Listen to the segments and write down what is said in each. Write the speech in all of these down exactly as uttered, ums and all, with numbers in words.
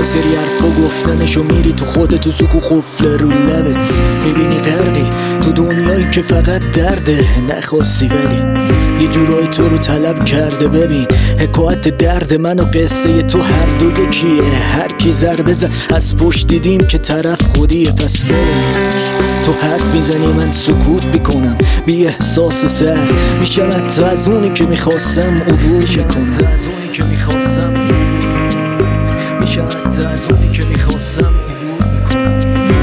سری حرفا گفتنشو میری تو خودت و سکو خفله رو لبت. میبینی غرقی تو دنیایی که فقط درده، نخواستی ولی یه جورایی تو رو طلب کرده. ببین حکایت درد من و قصه تو هر دو یکیه. هر کی ضربه زد از پشت دیدیم که طرف خودیه. پس برش تو حرف میزنی من سکوت میکنم، بی احساس و سر میشم حتی از اونی که میخواستم عبور میکنم. میشم حتی از اونی که میخواستم عبور میکنم.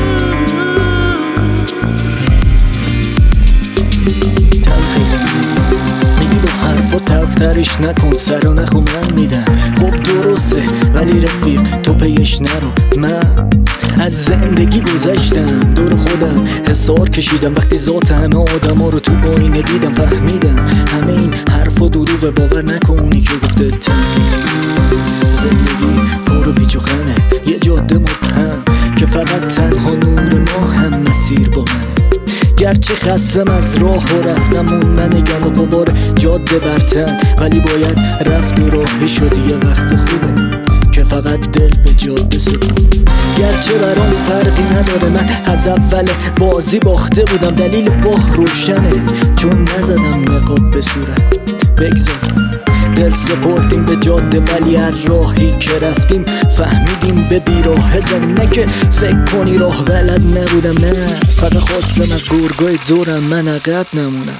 تلخ زندگی میگی با حرفا تلخترش نکن، سر و نخو من میدم. خب درسته ولی رفیق تو پیش نرو. من از زندگی گذشتم، دور خودم حسار کشیدم. وقتی ذات همه آدم ها رو تو آینه دیدم فهمیدم همه این حرفا دروغه. باور نکنی که گفته تنید زندگی پارو پیچ و خمه، یه جاده مبهم که فقط تنها نور ما هم مسیر با منه. گرچه خستم از راه و رفتم موندن گل و غبار جاده برتن، ولی باید رفت و راهی شد. یه وقت خوبه که فقط دل به جاده سکون. گرچه برام فرقی نداره من از اول بازی باخته بودم، دلیل باخت روشنه چون نزدم نقاب به صورت. بگذارم دل سپردیم به جاده ولی هر راهی که رفتیم فهمیدیم به بیراه زنیم. نه که فکر کنی راه بلد نبودم، نه فقط خواستم از گرگای دورم من عقب نمونم.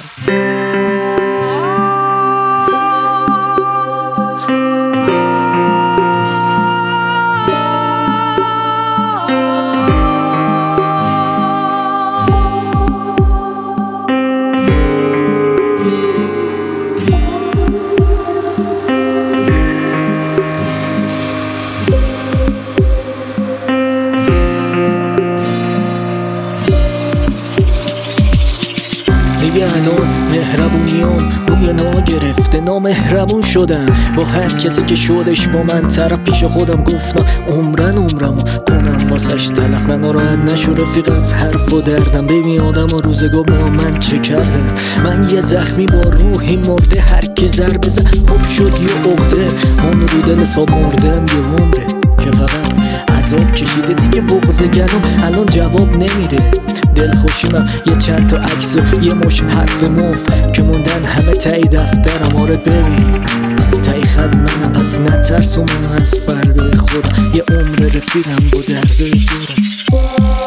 دیگه الان مهربونیام بوی نا گرفته، نامهربون شدم با هر کسی که شدش با من طرف. پیش خودم گفتم عمرن عمرمو کنم واسش تلف. من ناراحت نشو رفیق از حرف و دردم، ببین آدم ها روزگار با من چه کردن. من یه زخمی با روحی مرده، هر کی ضربه زد خوب شد یه عقده. من رو دل حساب مردم یه عمره که فقط عذاب کشیده. دیگه بغض گلم الان جواب نمیده. دل خوشیمم یه چند تا عکس و یه مش حرف موف که موندن همه تایی دفترم. آره ببین تایی خد منم، پس نترسو منو از فردای خودم. یه عمر رفیقم با درد دورم.